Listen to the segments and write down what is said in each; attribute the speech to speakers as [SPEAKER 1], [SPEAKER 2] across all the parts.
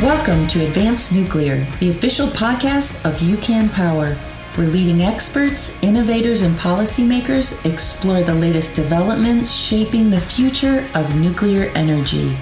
[SPEAKER 1] Welcome to Advanced Nuclear, the official podcast of UCAN Power, where leading experts, innovators, and policymakers explore the latest developments shaping the future of nuclear energy.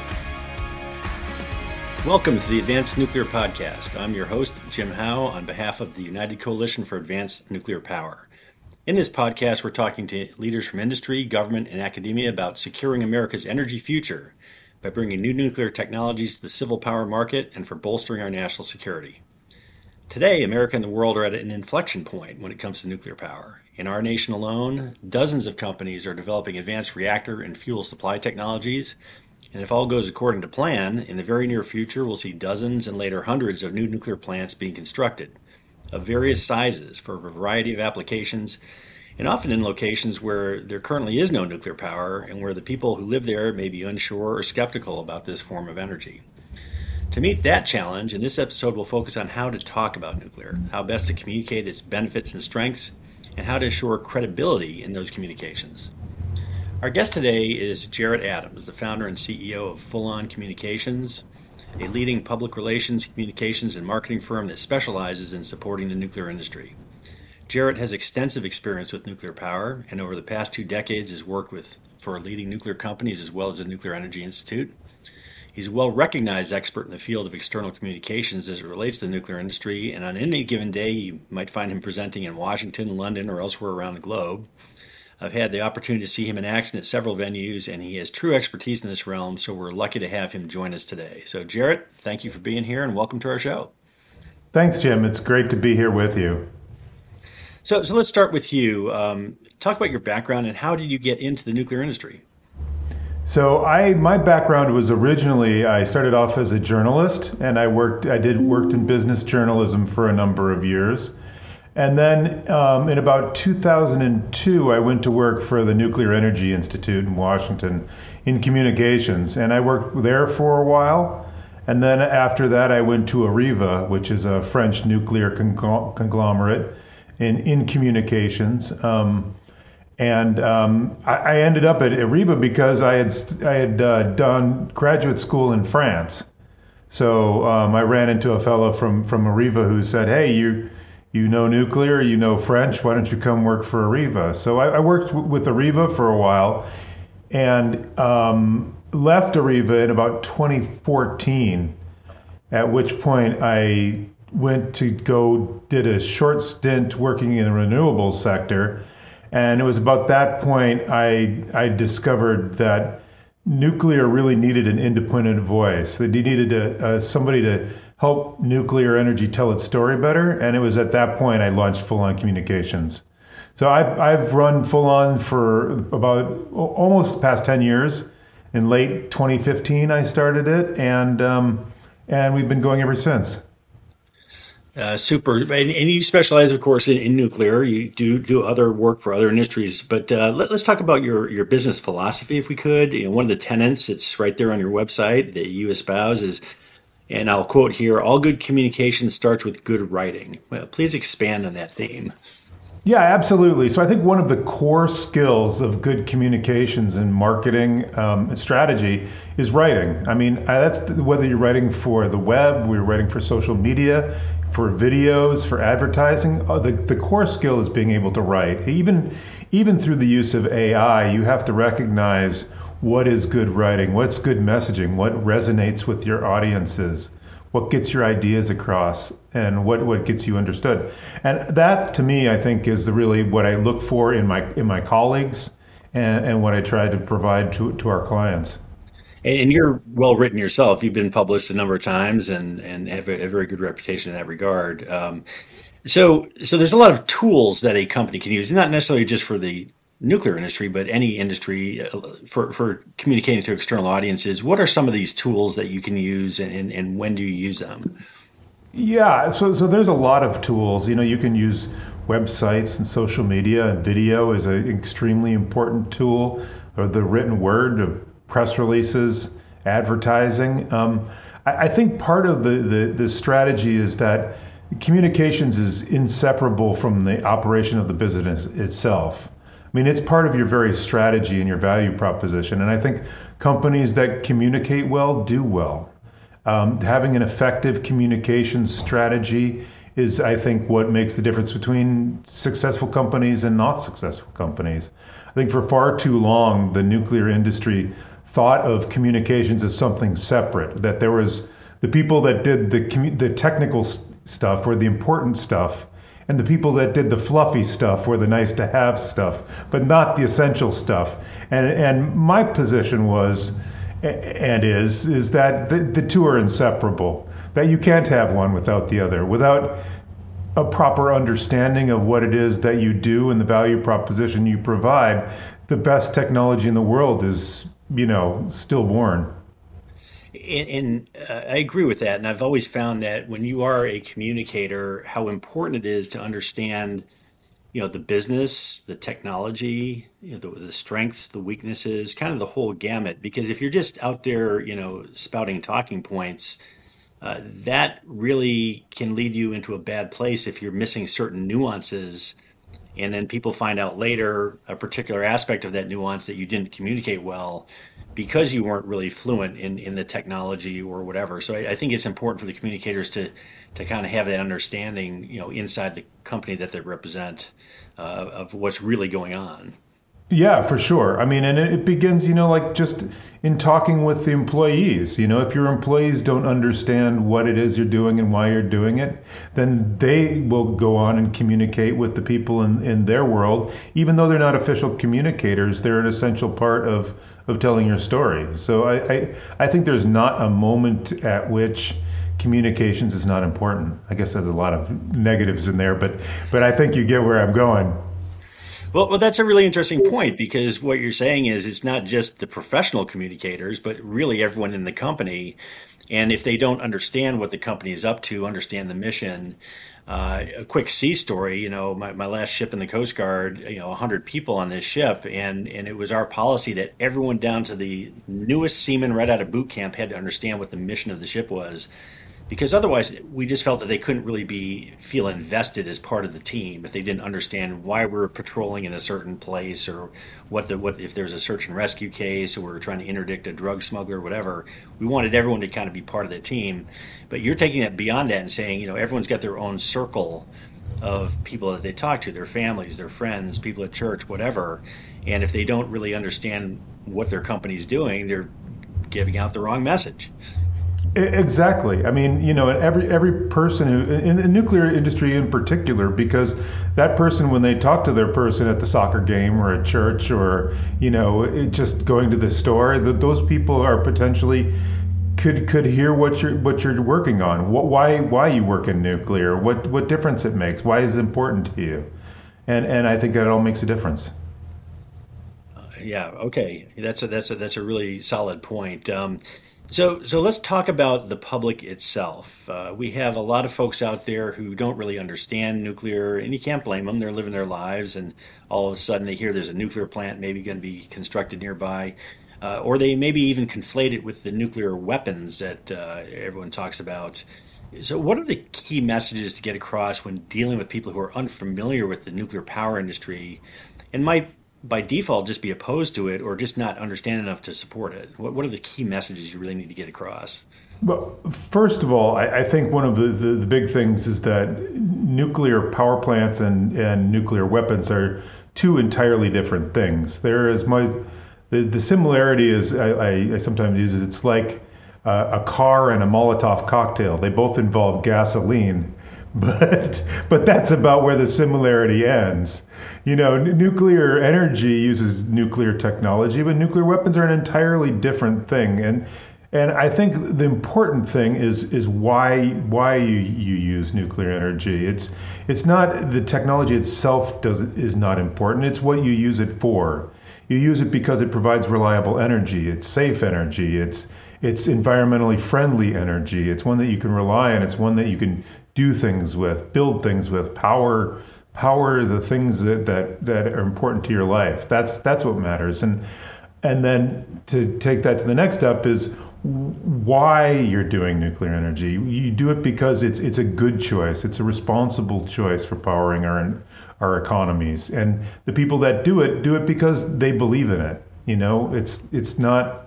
[SPEAKER 2] Welcome to the Advanced Nuclear Podcast. I'm your host, Jim Howe, on behalf of the United Coalition for Advanced Nuclear Power. In this podcast, we're talking to leaders from industry, government, and academia about securing America's energy future by bringing new nuclear technologies to the civil power market and for bolstering our national security. Today, America and the world are at an inflection point when it comes to nuclear power. In our nation alone, dozens of companies are developing advanced reactor and fuel supply technologies, and if all goes according to plan, in the very near future, we'll see dozens and later hundreds of new nuclear plants being constructed of various sizes for a variety of applications, and often in locations where there currently is no nuclear power and where the people who live there may be unsure or skeptical about this form of energy. To meet that challenge, in this episode we'll focus on how to talk about nuclear, how best to communicate its benefits and strengths, and how to assure credibility in those communications. Our guest today is Jarrett Adams, the founder and CEO of Full On Communications, a leading public relations, communications, and marketing firm that specializes in supporting the nuclear industry. Jarrett has extensive experience with nuclear power, and over the past 2 decades has worked for leading nuclear companies as well as the Nuclear Energy Institute. He's a well-recognized expert in the field of external communications as it relates to the nuclear industry, and on any given day you might find him presenting in Washington, London, or elsewhere around the globe. I've had the opportunity to see him in action at several venues, and he has true expertise in this realm, so we're lucky to have him join us today. So Jarrett, thank you for being here, and welcome to our show.
[SPEAKER 3] Thanks, Jim. It's great to be here with you.
[SPEAKER 2] So let's start with you. Talk about your background and how did you get into the nuclear industry?
[SPEAKER 3] So my background was originally, I started off as a journalist, and I worked in business journalism for a number of years. And then in about 2002, I went to work for the Nuclear Energy Institute in Washington in communications, and I worked there for a while. And then after that, I went to Areva, which is a French nuclear conglomerate in communications. I ended up at Areva because I had done graduate school in France. So I ran into a fellow from Areva who said, "Hey, you know nuclear, you know French, why don't you come work for Areva?" So I worked with Areva for a while and left Areva in about 2014, at which point I did a short stint working in the renewables sector. And it was about that point I discovered that nuclear really needed an independent voice. That they needed somebody to help nuclear energy tell its story better. And it was at that point I launched Full On Communications. So I've run Full On for about almost the past 10 years. In late 2015 I started it, and we've been going ever since.
[SPEAKER 2] Super. And you specialize, of course, in nuclear. You do other work for other industries. But let's talk about your business philosophy, if we could. One of the tenets, it's right there on your website, that you espouse is, and I'll quote here, "All good communication starts with good writing." Well, please expand on that theme.
[SPEAKER 3] Yeah, absolutely. So I think one of the core skills of good communications and marketing strategy is writing. I mean, that's whether you're writing for the web, we're writing for social media, for videos, for advertising. The core skill is being able to write. Even through the use of AI, you have to recognize what is good writing, what's good messaging, what resonates with your audiences, what gets your ideas across, and what gets you understood. And that, to me, I think is really what I look for in my colleagues and what I try to provide to our clients.
[SPEAKER 2] And you're well written yourself. You've been published a number of times and have a very good reputation in that regard. So there's a lot of tools that a company can use, not necessarily just for the nuclear industry, but any industry for communicating to external audiences. What are some of these tools that you can use, and when do you use them?
[SPEAKER 3] Yeah, so there's a lot of tools. You can use websites and social media, and video is an extremely important tool, or the written word of press releases, advertising. I think part of the strategy is that communications is inseparable from the operation of the business itself. I mean, it's part of your very strategy and your value proposition. And I think companies that communicate well do well. Having an effective communications strategy is, I think, what makes the difference between successful companies and not successful companies. I think for far too long, the nuclear industry thought of communications as something separate, that there was the people that did the technical stuff or the important stuff, and the people that did the fluffy stuff or the nice to have stuff, but not the essential stuff. And my position was, and is that the two are inseparable, that you can't have one without the other. Without a proper understanding of what it is that you do and the value proposition you provide, the best technology in the world is, stillborn.
[SPEAKER 2] And I agree with that. And I've always found that when you are a communicator, how important it is to understand, the business, the technology, the strengths, the weaknesses, kind of the whole gamut. Because if you're just out there, spouting talking points, that really can lead you into a bad place if you're missing certain nuances. And then people find out later a particular aspect of that nuance that you didn't communicate well because you weren't really fluent in the technology or whatever. So I think it's important for the communicators to kind of have that understanding, inside the company that they represent, of what's really going on.
[SPEAKER 3] Yeah, for sure. I mean, and it begins, like just in talking with the employees. If your employees don't understand what it is you're doing and why you're doing it, then they will go on and communicate with the people in their world. Even though they're not official communicators, they're an essential part of telling your story. So I think there's not a moment at which communications is not important. I guess there's a lot of negatives in there, but I think you get where I'm going.
[SPEAKER 2] Well, that's a really interesting point because what you're saying is it's not just the professional communicators, but really everyone in the company. And if they don't understand what the company is up to, understand the mission, a quick sea story, my last ship in the Coast Guard, 100 people on this ship, and it was our policy that everyone down to the newest seaman right out of boot camp had to understand what the mission of the ship was. Because otherwise, we just felt that they couldn't really feel invested as part of the team if they didn't understand why we were patrolling in a certain place, or what if there's a search and rescue case, or we're trying to interdict a drug smuggler, whatever. We wanted everyone to kind of be part of the team. But you're taking that beyond that and saying, everyone's got their own circle of people that they talk to, their families, their friends, people at church, whatever. And if they don't really understand what their company's doing, they're giving out the wrong message.
[SPEAKER 3] Exactly. I mean, every person who in the nuclear industry in particular, because that person, when they talk to their person at the soccer game or at church or, just going to the store, those people are potentially could hear what you're working on, why you work in nuclear, what difference it makes, why is it important to you, and I think that all makes a difference.
[SPEAKER 2] Yeah. Okay. That's a really solid point. So let's talk about the public itself. We have a lot of folks out there who don't really understand nuclear, and you can't blame them. They're living their lives, and all of a sudden they hear there's a nuclear plant maybe going to be constructed nearby, or they maybe even conflate it with the nuclear weapons that everyone talks about. So what are the key messages to get across when dealing with people who are unfamiliar with the nuclear power industry and might by default just be opposed to it or just not understand enough to support it? What are the key messages you really need to get across?
[SPEAKER 3] Well, first of all, I think one of the big things is that nuclear power plants and nuclear weapons are two entirely different things. The similarity is, I sometimes use it, it's like a car and a Molotov cocktail. They both involve gasoline, but that's about where the similarity ends. Nuclear energy uses nuclear technology, but nuclear weapons are an entirely different thing. And I think the important thing is why you use nuclear energy. It's not the technology itself is not important. It's what you use it for. You use it because it provides reliable energy. It's safe energy. It's environmentally friendly energy. It's one that you can rely on. It's one that you can do things with, build things with, power the things that are important to your life. That's what matters. And then to take that to the next step is why you're doing nuclear energy. You do it because it's a good choice. It's a responsible choice for powering our economies. And the people that do it because they believe in it. It's not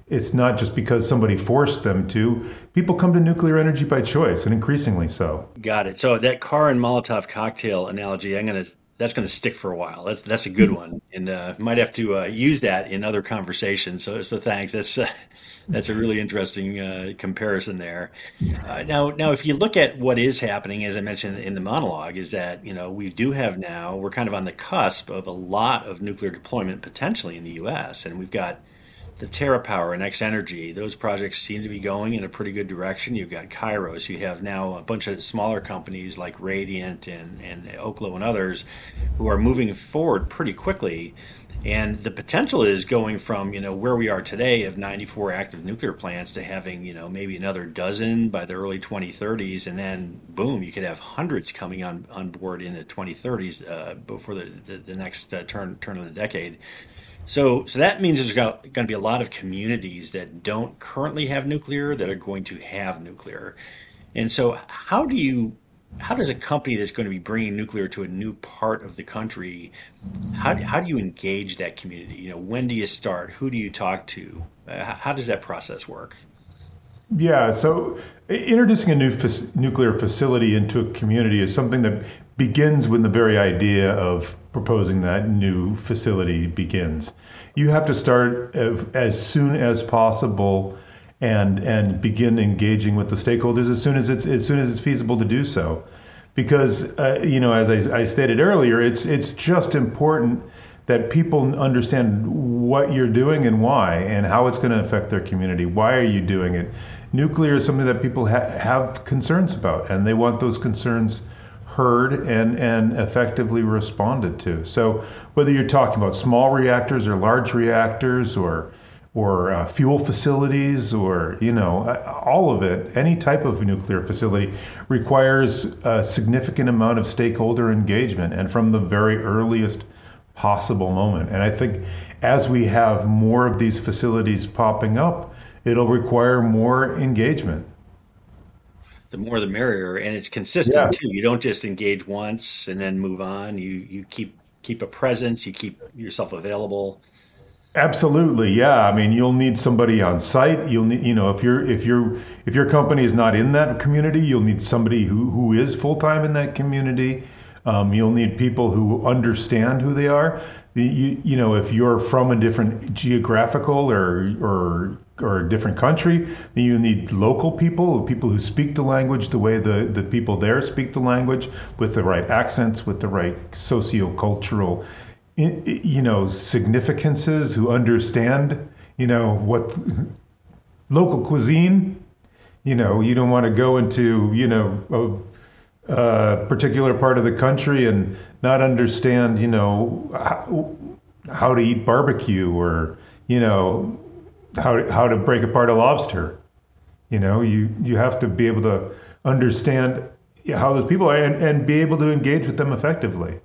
[SPEAKER 3] it's not just because somebody forced them to. People come to nuclear energy by choice, and increasingly so.
[SPEAKER 2] Got it. So that car and Molotov cocktail analogy, that's gonna stick for a while. That's a good one, and might have to use that in other conversations. So thanks. That's a really interesting comparison there. Now, if you look at what is happening, as I mentioned in the monologue, is that we do have now we're kind of on the cusp of a lot of nuclear deployment potentially in the U.S. and we've got the TerraPower and X Energy, those projects seem to be going in a pretty good direction. You've got Kairos. You have now a bunch of smaller companies like Radiant and Oklo and others who are moving forward pretty quickly. And the potential is going from, where we are today of 94 active nuclear plants to having, maybe another dozen by the early 2030s. And then, boom, you could have hundreds coming on board in the 2030s before the next turn of the decade. So that means there's going to be a lot of communities that don't currently have nuclear that are going to have nuclear. And so how does a company that's going to be bringing nuclear to a new part of the country, how do you engage that community? When do you start? Who do you talk to? How does that process work?
[SPEAKER 3] Yeah, so introducing a new nuclear facility into a community is something that begins when the very idea of proposing that new facility begins. You have to start as soon as possible and begin engaging with the stakeholders as soon as it's feasible to do so, because as I stated earlier, it's just important that people understand what you're doing and why, and how it's going to affect their community. Why are you doing it? Nuclear is something that people have concerns about, and they want those concerns heard and effectively responded to. So whether you're talking about small reactors or large reactors or fuel facilities or all of it, any type of nuclear facility requires a significant amount of stakeholder engagement, and from the very earliest possible moment. And I think as we have more of these facilities popping up, it'll require more engagement.
[SPEAKER 2] The more the merrier, and it's consistent too. You don't just engage once and then move on. You keep a presence, you keep yourself available.
[SPEAKER 3] Absolutely, yeah. I mean, you'll need somebody on site. You'll need, if your company is not in that community, you'll need somebody who is full time in that community. You'll need people who understand who they are. If you're from a different geographical or a different country, then you need local people who speak the language the way the people there speak the language, with the right accents, with the right socio-cultural significances, who understand what local cuisine. You don't want to go into a particular part of the country and not understand how to eat barbecue, or how to break apart a lobster. You have to be able to understand how those people are, and be able to engage with them effectively.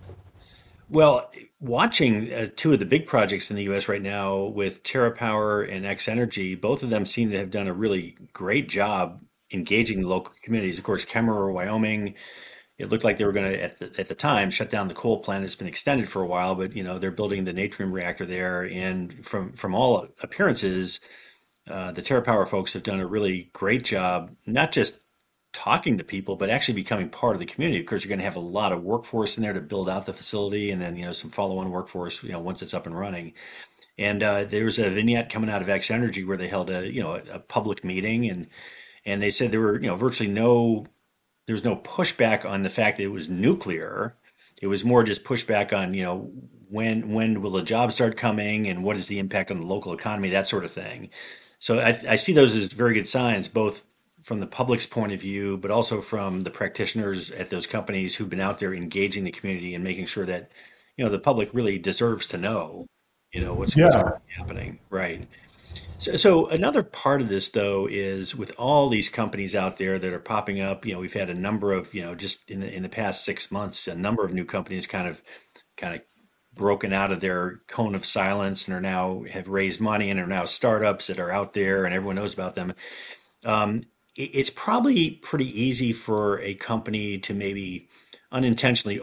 [SPEAKER 2] Well, watching two of the big projects in the U.S. right now with TerraPower and X Energy, both of them seem to have done a really great job engaging the local communities. Of course, Kemmerer, Wyoming, it looked like they were going to, at the time, shut down the coal plant. It's been extended for a while, but they're building the Natrium reactor there, and from all appearances, the TerraPower folks have done a really great job, not just talking to people, but actually becoming part of the community. Of course, you're going to have a lot of workforce in there to build out the facility, and then some follow-on workforce once it's up and running. And there was a vignette coming out of X Energy where they held a public meeting, and they said there were virtually there was no pushback on the fact that it was nuclear. It was more just pushback on when will the jobs start coming, and what is the impact on the local economy, that sort of thing. So I see those as very good signs, both from the public's point of view, but also from the practitioners at those companies who've been out there engaging the community and making sure that the public really deserves to know what's happening, right? So another part of this, though, is with all these companies out there that are popping up. We've had a number of just in the past 6 months, a number of new companies kind of broken out of their cone of silence and have raised money and are now startups that are out there and everyone knows about them. It's probably pretty easy for a company to maybe unintentionally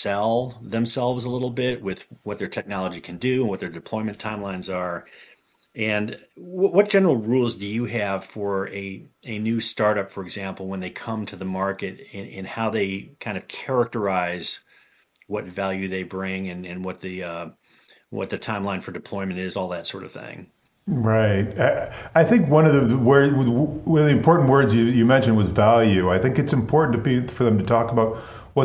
[SPEAKER 2] oversell themselves a little bit with what their technology can do and what their deployment timelines are. And what general rules do you have for a new startup, for example, when they come to the market and how they kind of characterize what value they bring and what the timeline for deployment is, all that sort of thing?
[SPEAKER 3] Right. I think one of the important words you mentioned was value. I think it's important for them to talk about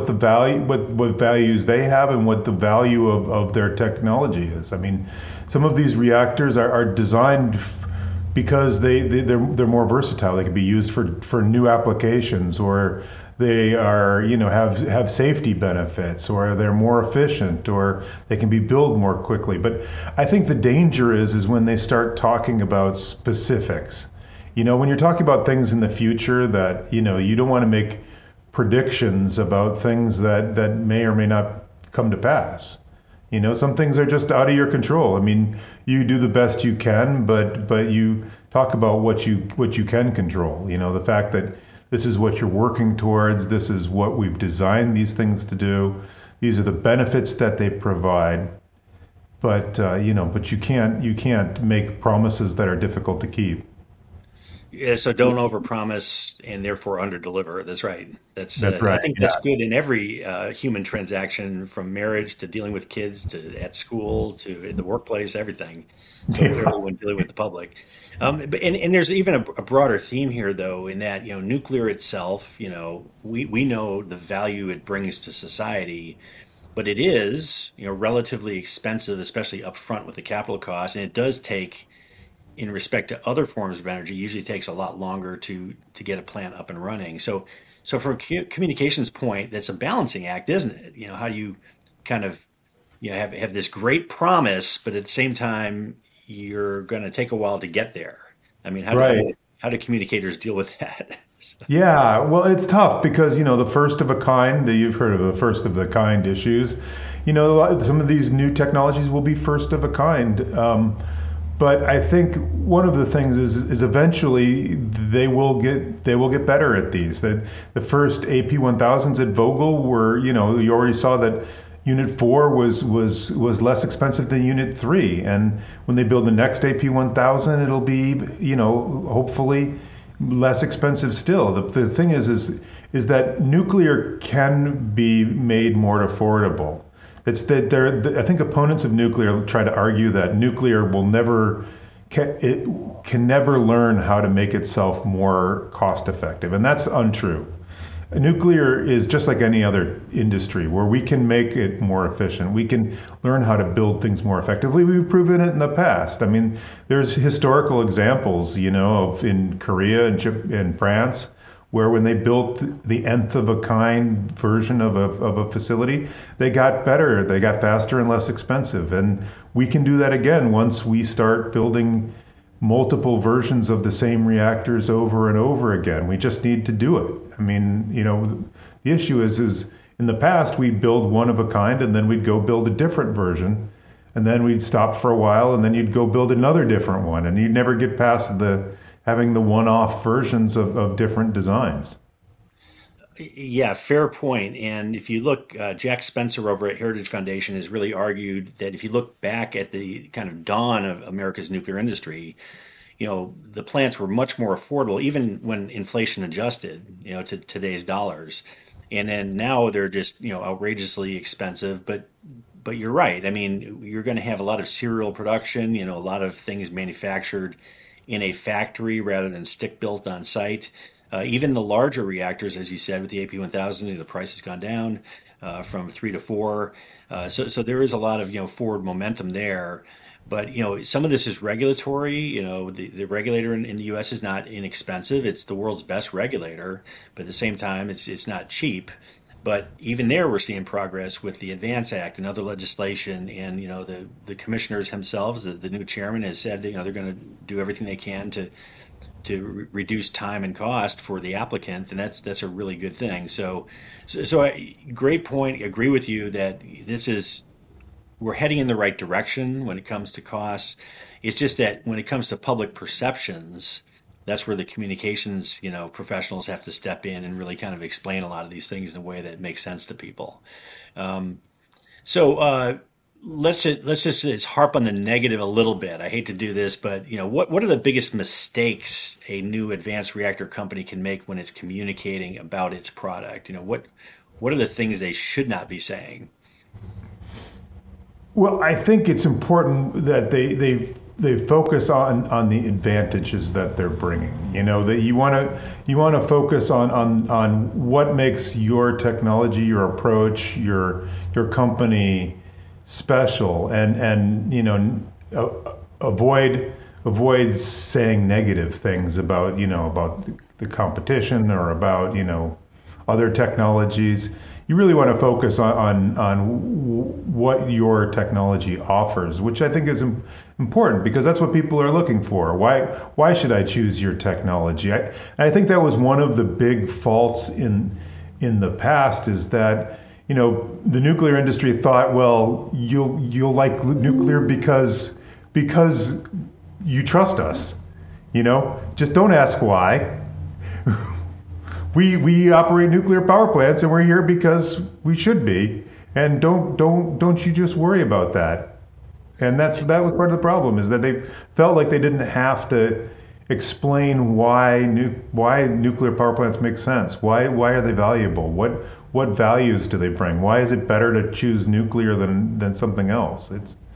[SPEAKER 3] what values they have and what the value of their technology is. I mean, some of these reactors are designed because they're more versatile. They can be used for new applications, or they are, have safety benefits, or they're more efficient, or they can be built more quickly. But I think the danger is when they start talking about specifics. When you're talking about things in the future that, you don't want to make predictions about things that may or may not come to pass. Some things are just out of your control. I mean, you do the best you can, but you talk about what you can control. The fact that this is what you're working towards. This is what we've designed these things to do. These are the benefits that they provide. But you can't make promises that are difficult to keep.
[SPEAKER 2] Yeah, so don't overpromise and therefore underdeliver. That's right.
[SPEAKER 3] That's
[SPEAKER 2] I
[SPEAKER 3] right.
[SPEAKER 2] think
[SPEAKER 3] Yeah.
[SPEAKER 2] that's good in every human transaction, from marriage to dealing with kids to at school to in the workplace, everything. So clearly, when dealing with the public, and there's even a broader theme here, though, in that nuclear itself, we know the value it brings to society, but it is relatively expensive, especially upfront with the capital cost, and it does take in respect to other forms of energy, usually takes a lot longer to get a plant up and running. So from a communications point, that's a balancing act, isn't it? How do you kind of have this great promise, but at the same time, you're going to take a while to get there. I mean,
[SPEAKER 3] Right.
[SPEAKER 2] how do communicators deal with that?
[SPEAKER 3] Yeah, well, it's tough because, the first of a kind, you've heard of the first of the kind issues. Some of these new technologies will be first of a kind. But I think one of the things is eventually they will get better at these. The first AP1000s at Vogtle were, you already saw that Unit 4 was less expensive than Unit 3, and when they build the next AP1000, it'll be, hopefully less expensive still. The thing is that nuclear can be made more affordable. It's that I think opponents of nuclear try to argue that nuclear it can never learn how to make itself more cost effective, and that's untrue. Nuclear is just like any other industry where we can make it more efficient. We can learn how to build things more effectively. We've proven it in the past. I mean, there's historical examples, of in Korea and France, where when they built the nth of a kind version of a facility, they got better, they got faster and less expensive. And we can do that again once we start building multiple versions of the same reactors over and over again. We just need to do it. I mean, the issue is in the past we'd build one of a kind and then we'd go build a different version, and then we'd stop for a while and then you'd go build another different one, and you'd never get past having the one-off versions of different designs.
[SPEAKER 2] Yeah, fair point. And if you look, Jack Spencer over at Heritage Foundation has really argued that if you look back at the kind of dawn of America's nuclear industry, the plants were much more affordable, even when inflation adjusted, to today's dollars. And then now they're just, outrageously expensive. But you're right. I mean, you're going to have a lot of serial production, a lot of things manufactured in a factory rather than stick built on site. Even the larger reactors, as you said, with the AP1000, the price has gone down from 3 to 4. So there is a lot of forward momentum there. But some of this is regulatory. The regulator in the U.S. is not inexpensive. It's the world's best regulator, but at the same time, it's not cheap. But even there, we're seeing progress with the Advance Act and other legislation. And the commissioners themselves, the new chairman has said that, they're going to do everything they can to reduce time and cost for the applicant, and that's a really good thing. Great point. Agree with you that we're heading in the right direction when it comes to costs. It's just that when it comes to public perceptions, that's where the communications, professionals have to step in and really kind of explain a lot of these things in a way that makes sense to people. Um, so let's just harp on the negative a little bit. I hate to do this, but what are the biggest mistakes a new advanced reactor company can make when it's communicating about its product? What are the things they should not be saying?
[SPEAKER 3] Well, I think it's important that they focus on the advantages that they're bringing. That you want to focus on what makes your technology, your approach, your company special, and avoid saying negative things about the competition or about other technologies. You really want to focus on what your technology offers, which I think is important because that's what people are looking for. Why should I choose your technology? I think that was one of the big faults in the past, is that the nuclear industry thought, well, you'll like nuclear because you trust us. Just don't ask why. We operate nuclear power plants and we're here because we should be, and don't you just worry about that. And that was part of the problem, is that they felt like they didn't have to explain why nuclear power plants make sense. Why are they valuable? What values do they bring? Why is it better to choose nuclear than something else?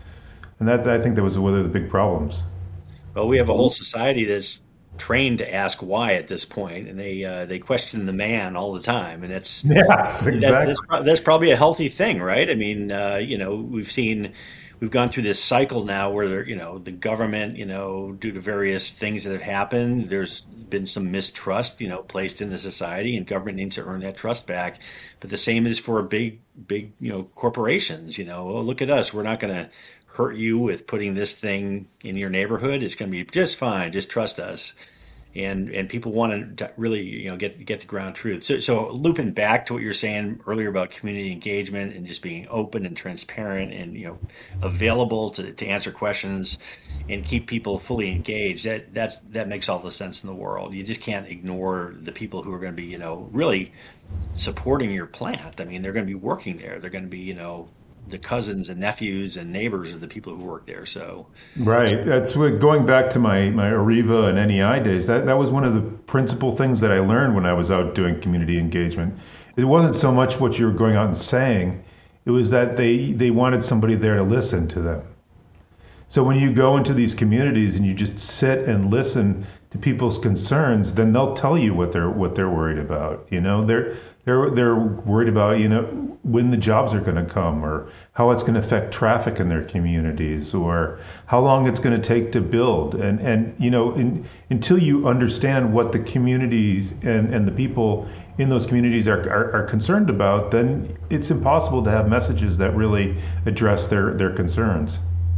[SPEAKER 3] I think that was one of the big problems.
[SPEAKER 2] Well, we have a whole society that's trained to ask why at this point, and they question the man all the time, and that's
[SPEAKER 3] yes, exactly.
[SPEAKER 2] That's probably a healthy thing, right? I mean, we've gone through this cycle now where the government, due to various things that have happened, there's been some mistrust, placed in the society, and government needs to earn that trust back. But the same is for big, corporations. Oh, look at us, we're not going to hurt you with putting this thing in your neighborhood. It's going to be just fine. Just trust us. And people want to really get the ground truth. So looping back to what you're saying earlier about community engagement and just being open and transparent and available to answer questions and keep people fully engaged. That makes all the sense in the world. You just can't ignore the people who are going to be really supporting your plant. I mean, they're going to be working there. They're going to be the cousins and nephews and neighbors of the people who work there. So
[SPEAKER 3] right, that's what, going back to my Areva and NEI days, that was one of the principal things that I learned when I was out doing community engagement. It wasn't so much what you were going out and saying, it was that they wanted somebody there to listen to them. So when you go into these communities and you just sit and listen to people's concerns, then they'll tell you what they're worried about. They're worried about when the jobs are going to come, or how it's going to affect traffic in their communities, or how long it's going to take to build. And until you understand what the communities and the people in those communities are concerned about, then it's impossible to have messages that really address their concerns.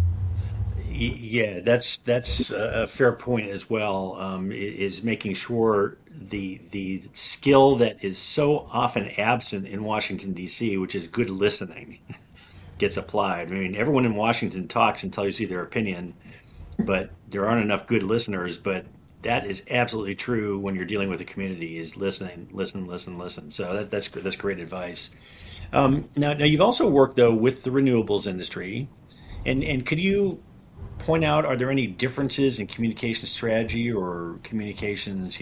[SPEAKER 2] Yeah, that's a fair point as well. Is making sure the skill that is so often absent in Washington D.C., which is good listening, gets applied. I mean, everyone in Washington talks and tells you their opinion, but there aren't enough good listeners. But that is absolutely true when you're dealing with a community. Is listening, listen. So that's great advice. Now you've also worked though with the renewables industry, and could you point out, are there any differences in communication strategy or communications,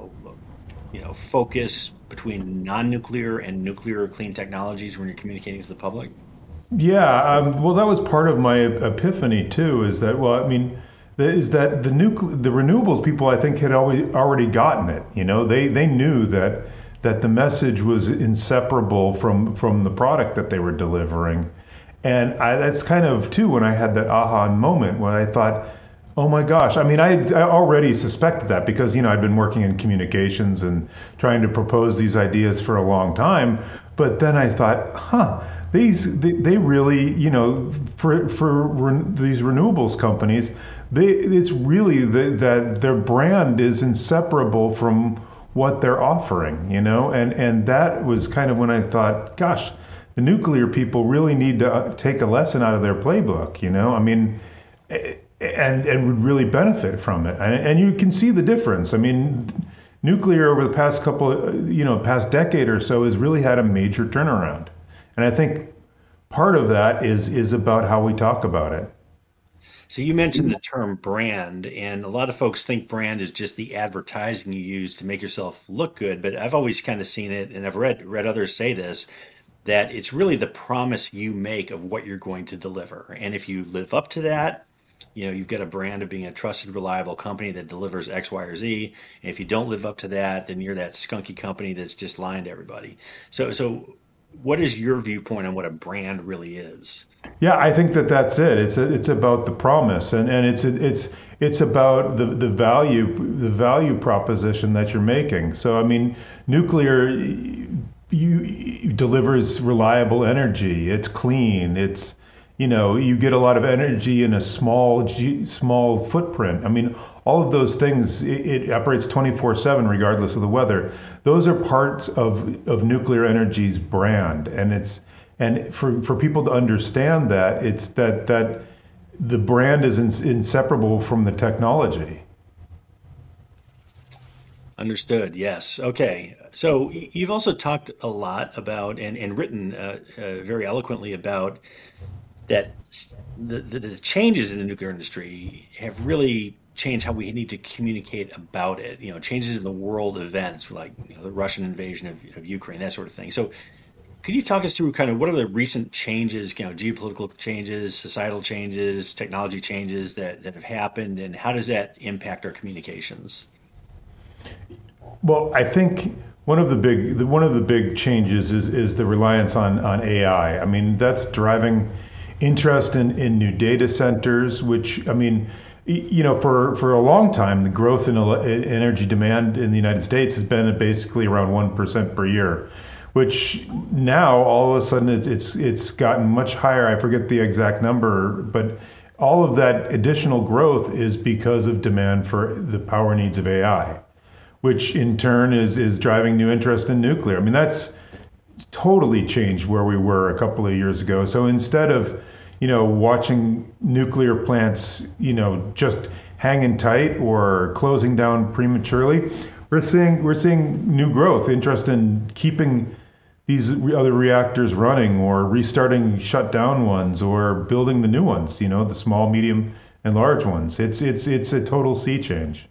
[SPEAKER 2] focus between non-nuclear and nuclear clean technologies when you're communicating to the public?
[SPEAKER 3] Yeah, well, that was part of my epiphany too. Is that the renewables people, I think, had already gotten it. They knew that the message was inseparable from the product that they were delivering. And that's kind of, too, when I had that aha moment when I thought, oh my gosh. I mean, I already suspected that because, I'd been working in communications and trying to propose these ideas for a long time. But then I thought, they really, for these renewables companies, it's really that their brand is inseparable from what they're offering, and that was kind of when I thought, gosh, the nuclear people really need to take a lesson out of their playbook, I mean, and would really benefit from it. And you can see the difference. I mean, nuclear over the past past decade or so has really had a major turnaround. And I think part of that is about how we talk about it.
[SPEAKER 2] So you mentioned the term brand, and a lot of folks think brand is just the advertising you use to make yourself look good. But I've always kind of seen it, and I've read others say this, that it's really the promise you make of what you're going to deliver. And if you live up to that, you've got a brand of being a trusted, reliable company that delivers X, Y, or Z. And if you don't live up to that, then you're that skunky company that's just lying to everybody. So what is your viewpoint on what a brand really is?
[SPEAKER 3] Yeah, I think that's it. It's about the promise, and it's about the value proposition that you're making. So I mean, nuclear you delivers reliable energy. It's clean. It's you get a lot of energy in a small footprint. I mean, all of those things. It operates 24/7 regardless of the weather. Those are parts of nuclear energy's brand, and for people to understand that, it's that the brand is inseparable from the technology.
[SPEAKER 2] Understood. Yes. Okay. So you've also talked a lot about and written very eloquently about that the changes in the nuclear industry have really changed how we need to communicate about it. Changes in the world events like the Russian invasion of Ukraine, that sort of thing. So could you talk us through kind of what are the recent changes, geopolitical changes, societal changes, technology changes that have happened, and how does that impact our communications?
[SPEAKER 3] Well, I think one of the big changes is the reliance on AI. I mean, that's driving interest in new data centers, which I mean, for a long time, the growth in energy demand in the United States has been at basically around 1% per year, which now all of a sudden it's gotten much higher. I forget the exact number, but all of that additional growth is because of demand for the power needs of AI, which in turn is driving new interest in nuclear. I mean, that's totally changed where we were a couple of years ago. So instead of watching nuclear plants, just hanging tight or closing down prematurely, we're seeing new growth, interest in keeping these other reactors running or restarting shut down ones or building the new ones, the small, medium, and large ones. It's a total sea change.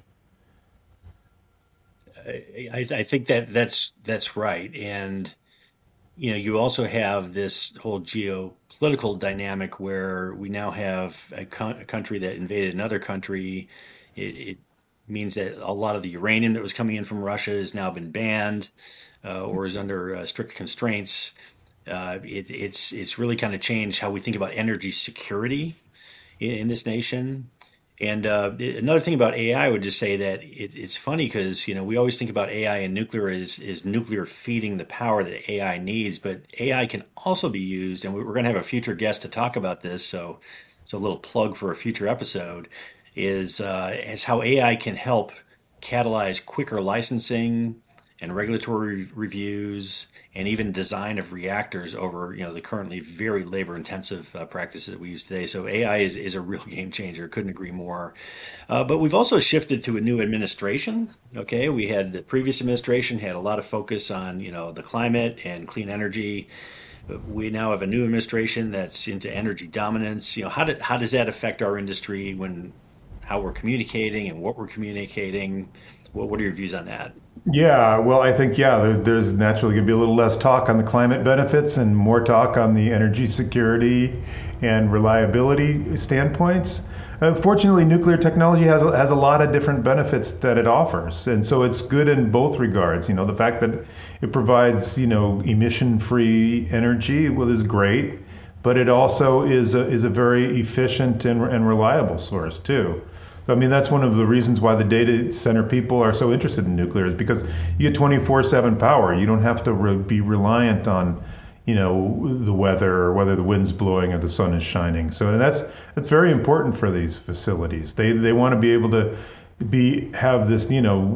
[SPEAKER 2] I think that's right. And you also have this whole geopolitical dynamic where we now have a country that invaded another country. It means that a lot of the uranium that was coming in from Russia has now been banned or is under strict constraints. It's really kind of changed how we think about energy security in this nation. And another thing about AI, I would just say that it's funny because we always think about AI and nuclear is nuclear feeding the power that AI needs, but AI can also be used, and we're going to have a future guest to talk about this. So a little plug for a future episode is how AI can help catalyze quicker licensing and regulatory reviews and even design of reactors over the currently very labor intensive practices that we use today. So AI is a real game changer. Couldn't agree more. But we've also shifted to a new administration. Okay, we had the previous administration had a lot of focus on the climate and clean energy. We now have a new administration that's into energy dominance. How does that affect our industry how we're communicating and what we're communicating? What are your views on that?
[SPEAKER 3] Yeah, well, I think, there's naturally going to be a little less talk on the climate benefits and more talk on the energy security and reliability standpoints. Fortunately, nuclear technology has a lot of different benefits that it offers, and so it's good in both regards. The fact that it provides, emission-free energy, is great, but it also is a very efficient and reliable source too. I mean, that's one of the reasons why the data center people are so interested in nuclear is because you get 24/7 power. You don't have to be reliant on, the weather or whether the wind's blowing or the sun is shining. So that's very important for these facilities. They want to be able to have this,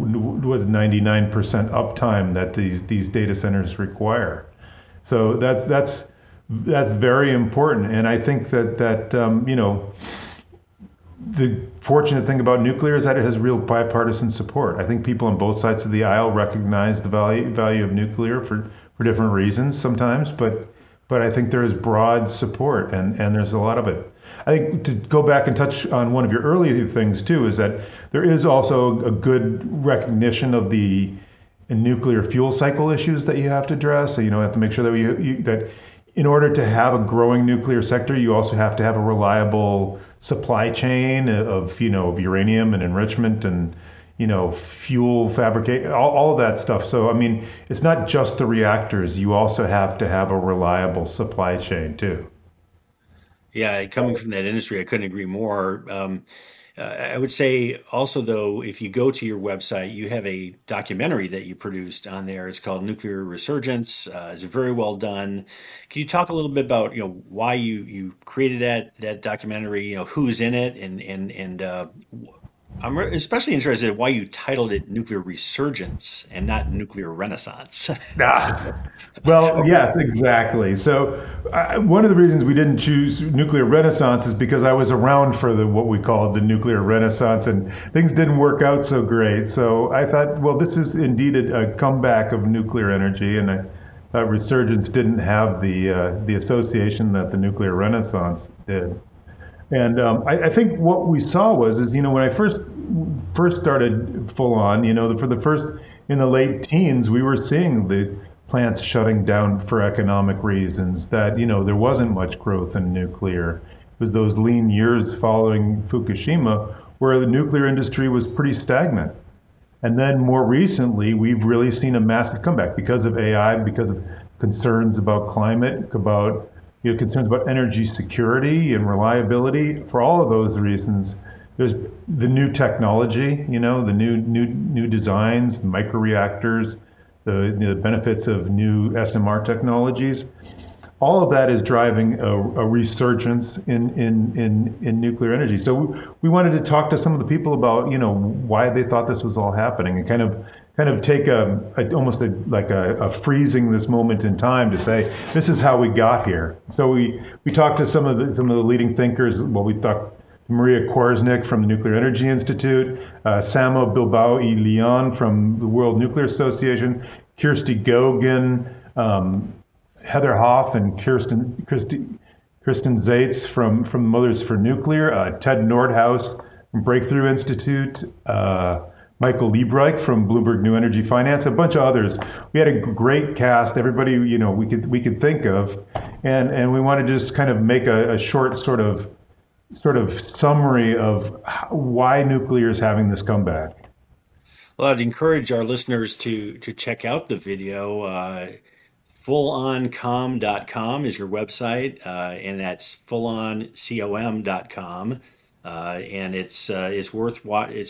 [SPEAKER 3] 99% uptime that these data centers require. So that's very important. And I think that the fortunate thing about nuclear is that it has real bipartisan support. I think people on both sides of the aisle recognize the value of nuclear for different reasons sometimes, but but I think there is broad support, and there's a lot of it. I think to go back and touch on one of your earlier things too is that there is also a good recognition of the nuclear fuel cycle issues that you have to address. So, you have to make sure that that in order to have a growing nuclear sector, you also have to have a reliable supply chain of of uranium and enrichment and fuel fabricate, all of that stuff. So, I mean, it's not just the reactors. You also have to have a reliable supply chain too.
[SPEAKER 2] Yeah, coming from that industry, I couldn't agree more. I would say also, though, if you go to your website, you have a documentary that you produced on there. It's called Nuclear Resurgence. It's very well done. Can you talk a little bit about why you created that documentary? Who's in it, and I'm especially interested in why you titled it Nuclear Resurgence and not Nuclear Renaissance.
[SPEAKER 3] Ah, well, yes, exactly. So one of the reasons we didn't choose Nuclear Renaissance is because I was around for what we call the Nuclear Renaissance, and things didn't work out so great. So I thought, well, this is indeed a comeback of nuclear energy, and I thought Resurgence didn't have the association that the Nuclear Renaissance did. And I think what we saw is when I first started full on, for the first in the late teens, we were seeing the plants shutting down for economic reasons. That there wasn't much growth in nuclear. It was those lean years following Fukushima where the nuclear industry was pretty stagnant. And then more recently, we've really seen a massive comeback because of AI, because of concerns about climate, about concerns about energy security and reliability. For all of those reasons, there's the new technology, the new designs, the microreactors, the benefits of new SMR technologies. All of that is driving a resurgence in nuclear energy. So we wanted to talk to some of the people about why they thought this was all happening, and kind of take almost like a freezing this moment in time to say this is how we got here. So we talked to some of the leading thinkers. Well, we talked to Maria Korsnick from the Nuclear Energy Institute, Samo Bilbao y Leon from the World Nuclear Association, Kirsty Gogan, Heather Hoff, and Kristen Zaitz from Mothers for Nuclear, Ted Nordhaus from Breakthrough Institute, Michael Liebreich from Bloomberg New Energy Finance, a bunch of others. We had a great cast, everybody we could think of, and we wanted to just kind of make a short sort of summary of why nuclear is having this comeback.
[SPEAKER 2] Well, I'd encourage our listeners to check out the video. Fulloncom.com is your website, and that's fulloncom.com. And it's worth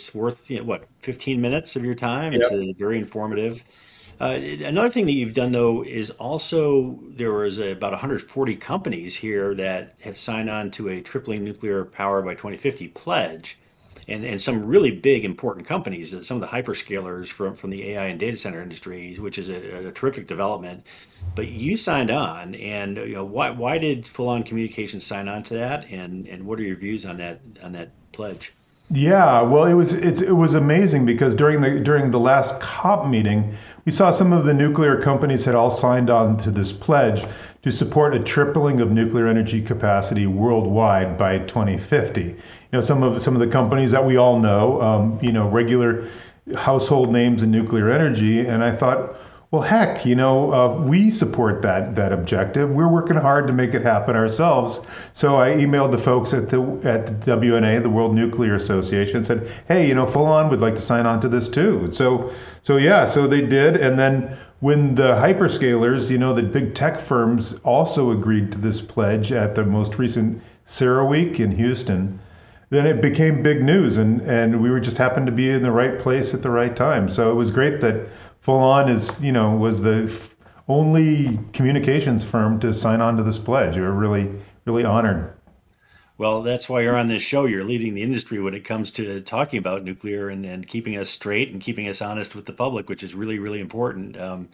[SPEAKER 2] 15 minutes of your time. It's very informative. Another thing that you've done though is also there was about 140 companies here that have signed on to a tripling nuclear power by 2050 pledge. And some really big important companies, some of the hyperscalers from the AI and data center industries, which is a terrific development. But you signed on, and why did Full On Communications sign on to that, and what are your views on that pledge?
[SPEAKER 3] Yeah, well, it was amazing because during the last COP meeting, we saw some of the nuclear companies had all signed on to this pledge to support a tripling of nuclear energy capacity worldwide by 2050. Some of the companies that we all know, regular household names in nuclear energy, and I thought, well, heck, we support that objective. We're working hard to make it happen ourselves. So I emailed the folks at the WNA, the World Nuclear Association, and said, hey, Full On would like to sign on to this too. So they did. And then when the hyperscalers, the big tech firms also agreed to this pledge at the most recent CERAWeek in Houston, then it became big news, and we were just happened to be in the right place at the right time. So it was great that Full On was the only communications firm to sign on to this pledge. We were really, really honored.
[SPEAKER 2] Well, that's why you're on this show. You're leading the industry when it comes to talking about nuclear and keeping us straight and keeping us honest with the public, which is really, really important.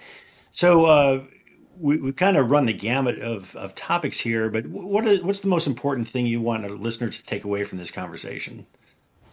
[SPEAKER 2] We've kind of run the gamut of topics here, but what's the most important thing you want a listener to take away from this conversation?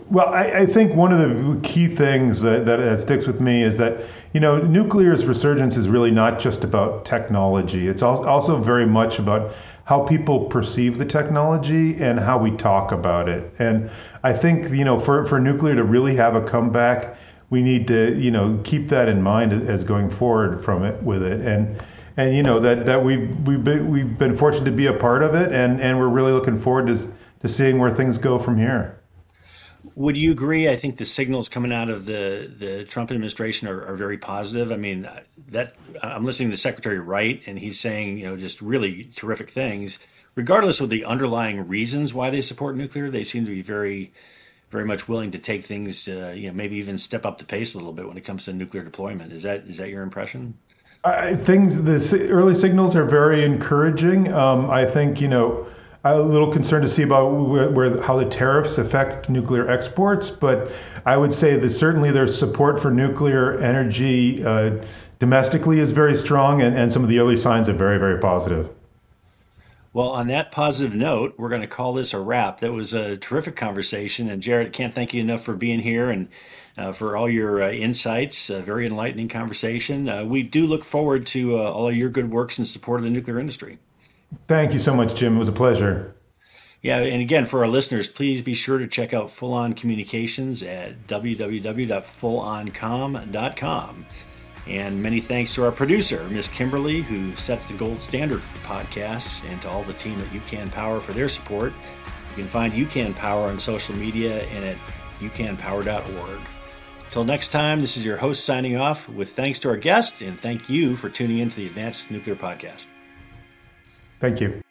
[SPEAKER 3] Well, I think one of the key things that sticks with me is that, nuclear's resurgence is really not just about technology. It's also very much about how people perceive the technology and how we talk about it. And I think, for nuclear to really have a comeback, we need to, keep that in mind as going forward from it with it. And that we've been fortunate to be a part of it, and we're really looking forward to seeing where things go from here.
[SPEAKER 2] Would you agree? I think the signals coming out of the Trump administration are very positive. I mean, that I'm listening to Secretary Wright, and he's saying, just really terrific things. Regardless of the underlying reasons why they support nuclear, they seem to be very, very much willing to take things, maybe even step up the pace a little bit when it comes to nuclear deployment. Is that your impression?
[SPEAKER 3] The early signals are very encouraging. I think, I'm a little concerned to see about how the tariffs affect nuclear exports, but I would say that certainly there's support for nuclear energy domestically is very strong, and some of the early signs are very, very positive.
[SPEAKER 2] Well, on that positive note, we're going to call this a wrap. That was a terrific conversation, and Jared, can't thank you enough for being here and for all your insights. Very enlightening conversation. We do look forward to all of your good works in support of the nuclear industry.
[SPEAKER 3] Thank you so much, Jim. It was a pleasure.
[SPEAKER 2] Yeah, and again, for our listeners, please be sure to check out Full On Communications at www.fulloncom.com. And many thanks to our producer, Miss Kimberly, who sets the gold standard for podcasts, and to all the team at UCAN Power for their support. You can find UCAN Power on social media and at ucanpower.org. Until next time, this is your host signing off with thanks to our guest, and thank you for tuning in to the Advanced Nuclear Podcast.
[SPEAKER 3] Thank you.